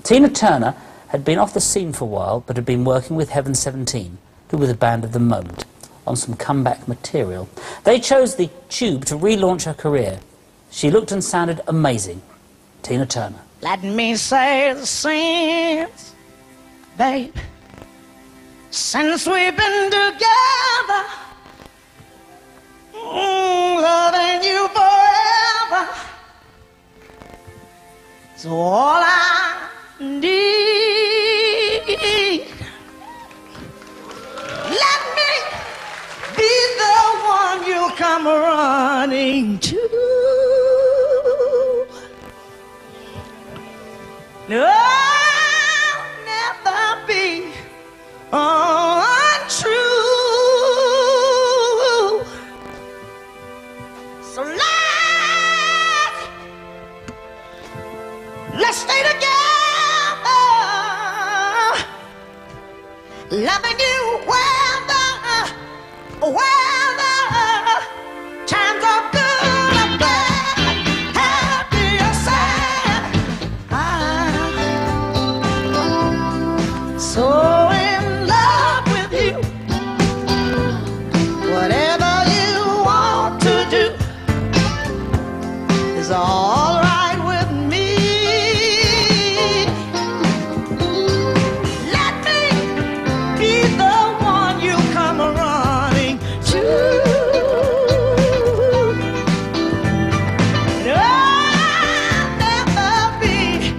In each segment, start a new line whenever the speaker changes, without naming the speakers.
Tina Turner had been off the scene for a while, but had been working with Heaven 17, who were the band of the moment, on some comeback material. They chose the Tube to relaunch her career. She looked and sounded amazing. Tina Turner.
Let me say since, babe, since we've been together, loving you forever, it's all I need. Let me be the one you come running to. No, I'll never be untrue. So let's stay together, loving you whether times are good or bad, happy or sad. I'm so in love with you. Whatever you want to do is all right with me. Let me be the one you come running to. And I'll never be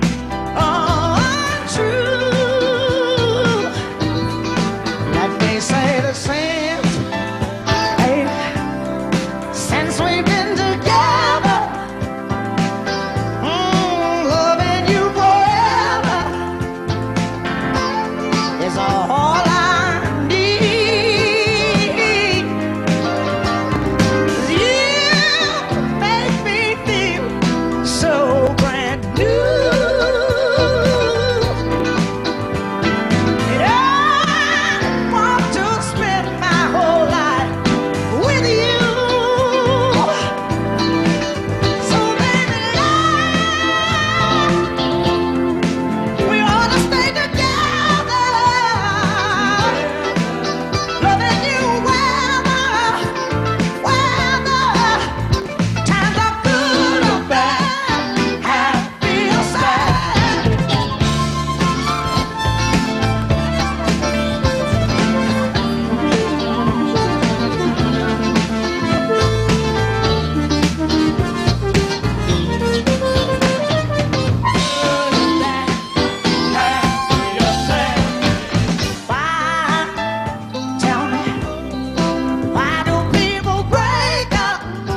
untrue. Let me say the same, baby, since we've been together, loving you forever is all I need. 'Cause you make me feel so brand new. And I want to spend my whole life with you. So baby, we ought to stay together, loving you whether times are good or bad, happy or sad. Why, tell me, why do people break up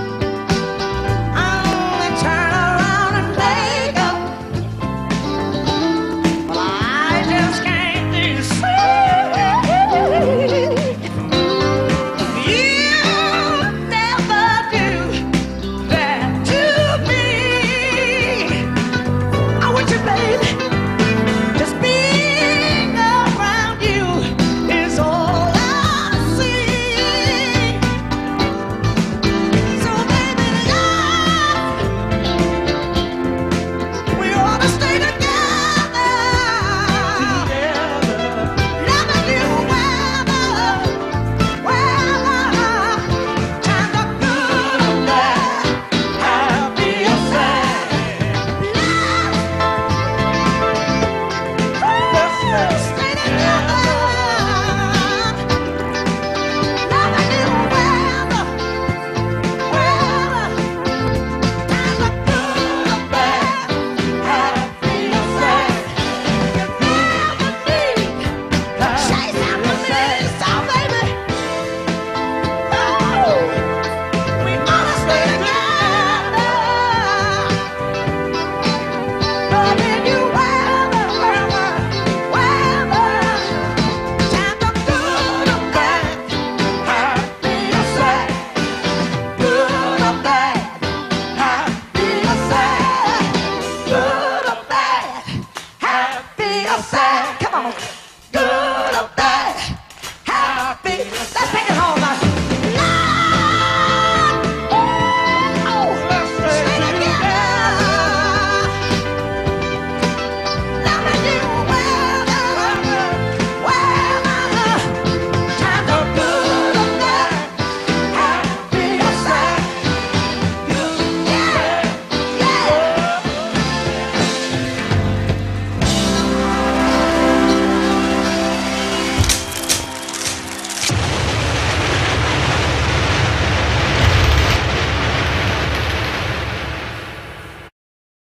and turn around and make up? Well, I just can't decide. You never do that to me. I want you, baby. Just being around you is all I see. So baby, love, we ought to stay together, loving you whether times are good or bad, happy or sad. Let's stay together, loving you whether times are good or bad, happy or sad. Chase after me, so baby, we ought to stay together, loving you whether times are good or bad, happy or sad, good or bad, happy or sad, good or bad, happy or sad. Come on.